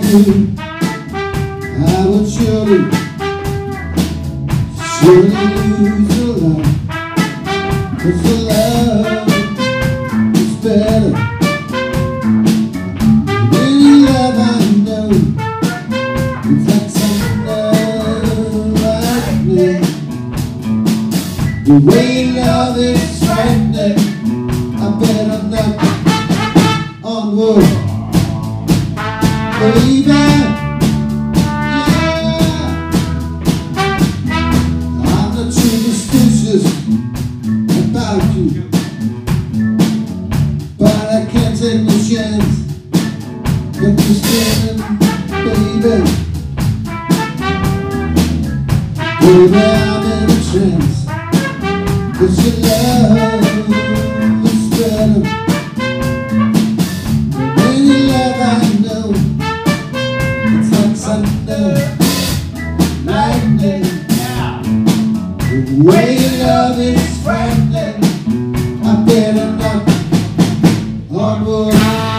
do, I would surely lose the love. 'Cause the love is better than any love I know. It's like thunder lightning. The way love is frightening. I better knock on wood, baby. About you, but I can't take no chance. But you're standing, baby. Baby, I'm in a trance. 'Cause your love is better than any love I know. It's like thunder, lightning. The way love is frightening. I better knock on wood.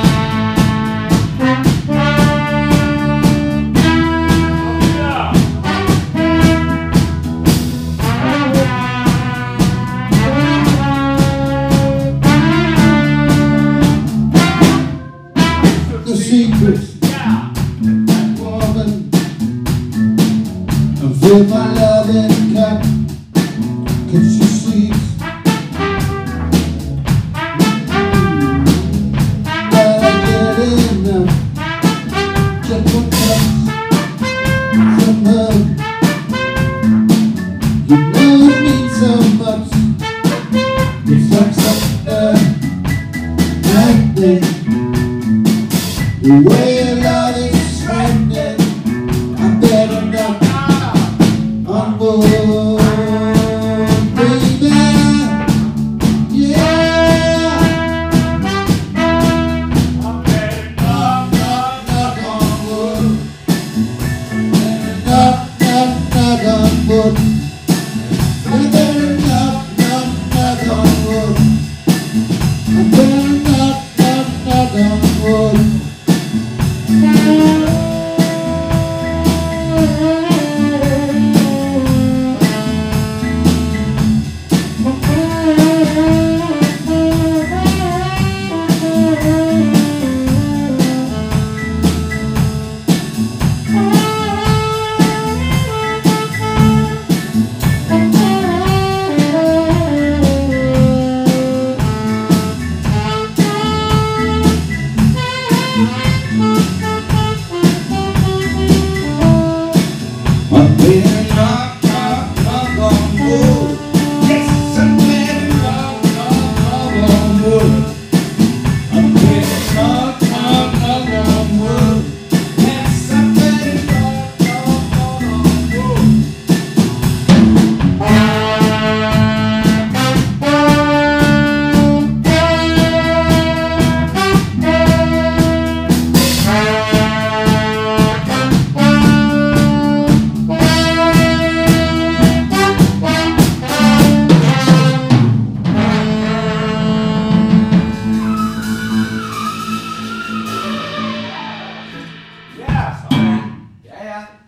The secrets that woman, and fill my loving cup.